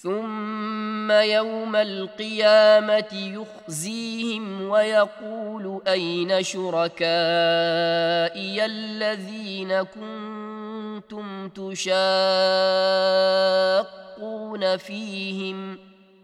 ثم يوم القيامة يخزيهم ويقول أين شركائي الذين كنتم تشاقون فيهم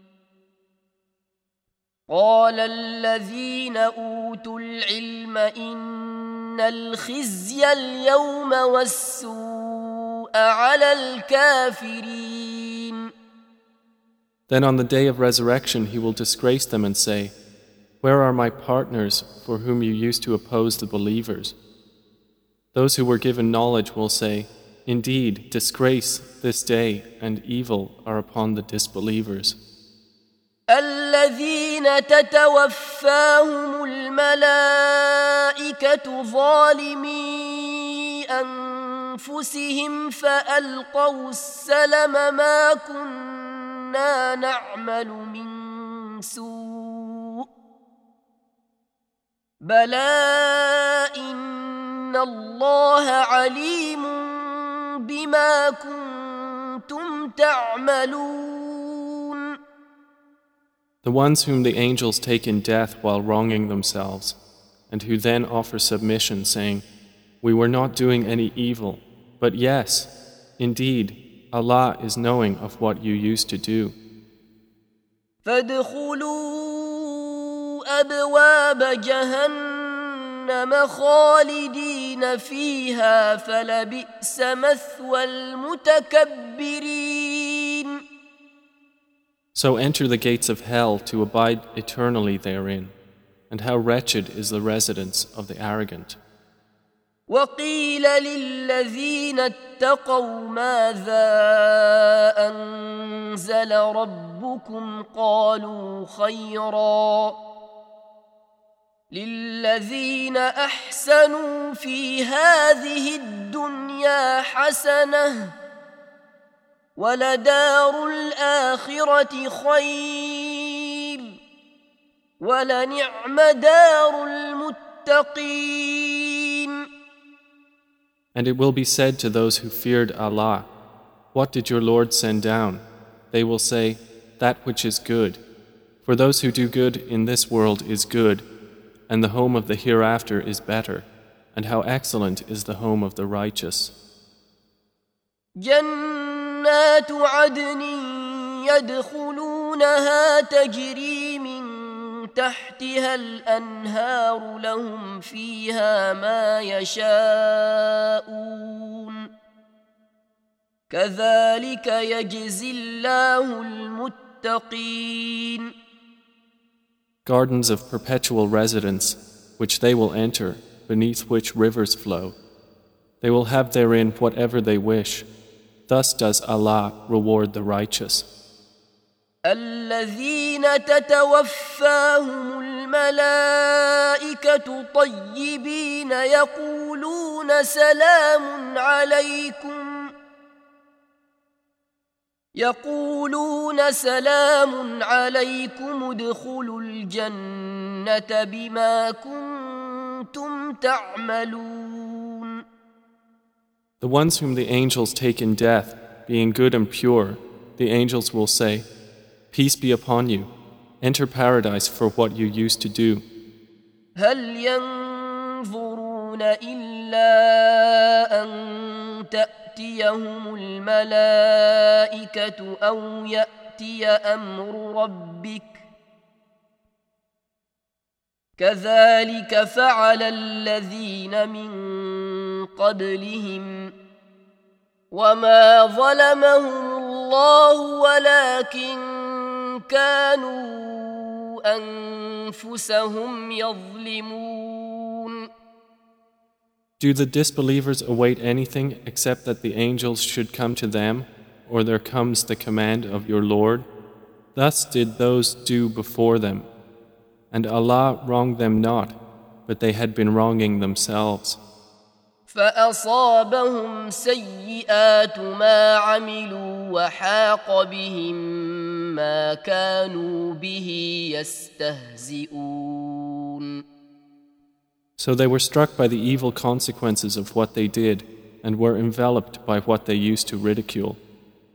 قال الذين أوتوا العلم إن الخزي اليوم والسوء على الكافرين. Then on the day of resurrection he will disgrace them and say, "Where are my partners for whom you used to oppose the believers?" Those who were given knowledge will say, "Indeed, disgrace this day and evil are upon the disbelievers." الذين تتوفاهم الملائكة ظالمي أنفسهم فألقوا السلم ما كنا نعمل من سوء بلى إن الله عليم بما كنتم تعملون. The ones whom the angels take in death while wronging themselves, and who then offer submission, saying, "We were not doing any evil, but yes, indeed, Allah is knowing of what you used to do." فادخلوا أبواب جهنم خالدين فيها فلبئس مثوى المتكبرين. So enter the gates of hell to abide eternally therein, and how wretched is the residence of the arrogant. وقيل للذين اتقوا ماذا أنزل ربكم قالوا خيرا للذين أحسنوا في هذه الدنيا حسنة ولدار الآخرة خير ولنعم دار المتقين. And it will be said to those who feared Allah, "What did your Lord send down?" They will say, "That which is good." For those who do good in this world is good, and the home of the hereafter is better, and how excellent is the home of the righteous. جنات عدن يدخلونها تجري من تحتها الأنهار لهم فيها ما يشاءون كذلك يجزي الله المتقين. Gardens of perpetual residence, which they will enter, beneath which rivers flow. They will have therein whatever they wish. Thus does Allah reward the righteous. الذين تتوفاهم الملائكة طيبين يقولون سلام عليكم ادخلوا الجنة بما كنتم تعملون. The ones whom the angels take in death, being good and pure, the angels will say, "Peace be upon you. Enter paradise for what you used to do." هل ينظرون إلا أن تأتيهم الملائكة أو يأتي أمر ربك كذلك فعل الذين من قبلهم وما ظلمهم الله ولكن كانوا أنفسهم يظلمون. Do the disbelievers await anything except that the angels should come to them, or there comes the command of your Lord? Thus did those do before them, and Allah wronged them not, but they had been wronging themselves. فأصابهم سيئات ما عملوا وحاق بهم ما كانوا به يستهزئون. So they were struck by the evil consequences of what they did and were enveloped by what they used to ridicule.